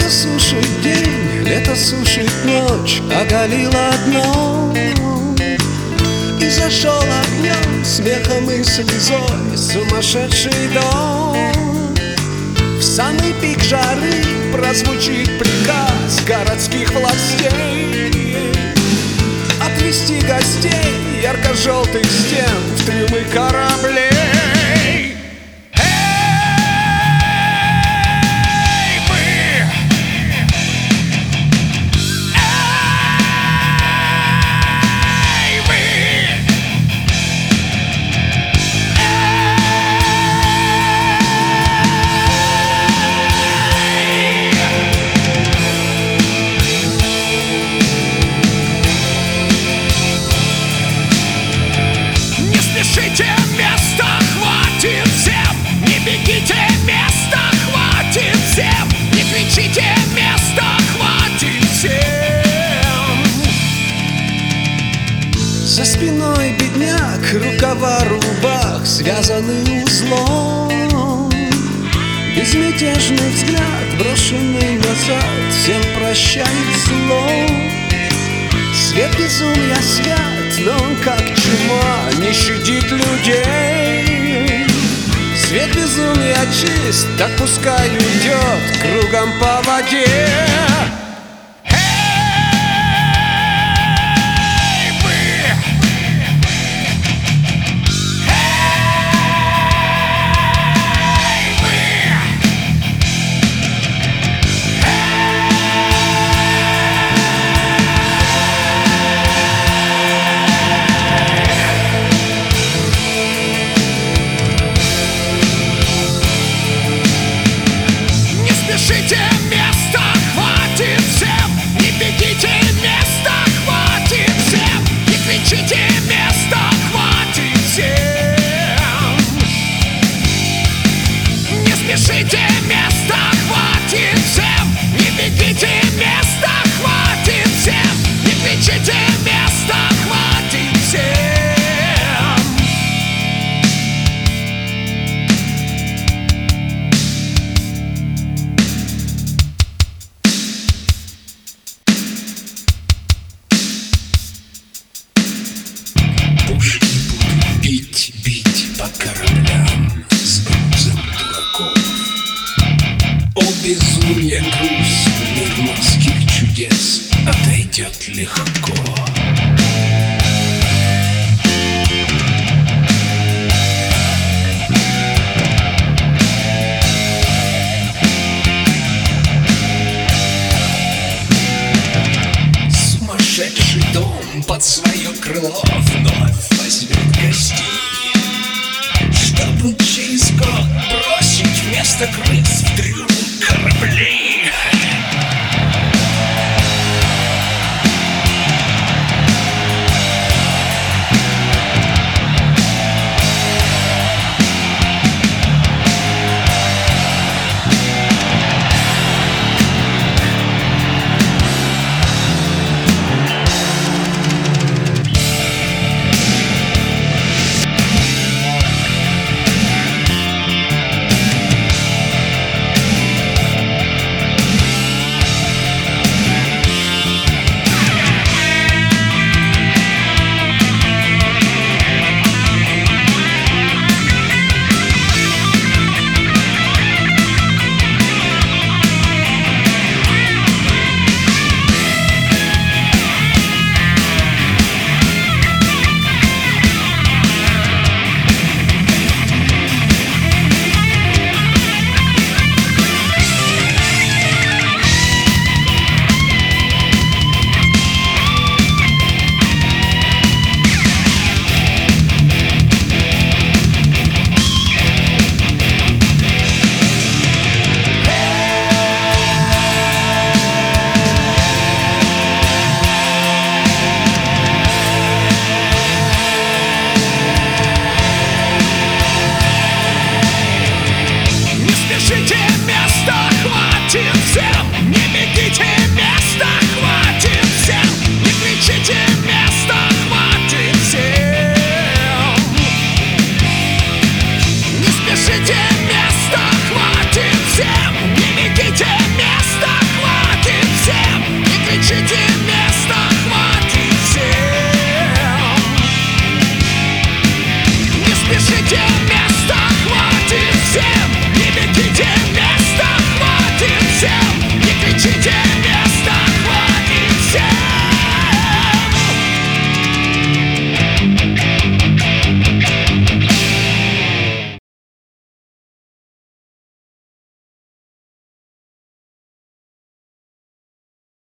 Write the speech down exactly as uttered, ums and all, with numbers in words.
сушит день, лето сушит ночь, оголило дно. И зашел огнем, смехом и слезой сумасшедший дом. В самый пик жары прозвучит приказ городских властей отвезти гостей ярко-желтых стен в трюмы кораблей. За спиной бедняк, рукава рубах связаны узлом. Безмятежный взгляд, брошенный назад, всем прощает зло. Свет безумия свят, но он как чума не щадит людей. Свет безумия чист, так пускай уйдет кругом по воде. Пушки будут бить, бить по кораблям с грузом дураков. О, безумие, груз, мир морских чудес отойдет легко. Сумасшедший дом под свое крыло вновь возьмет гостей, чтобы через год бросить вместо крыс в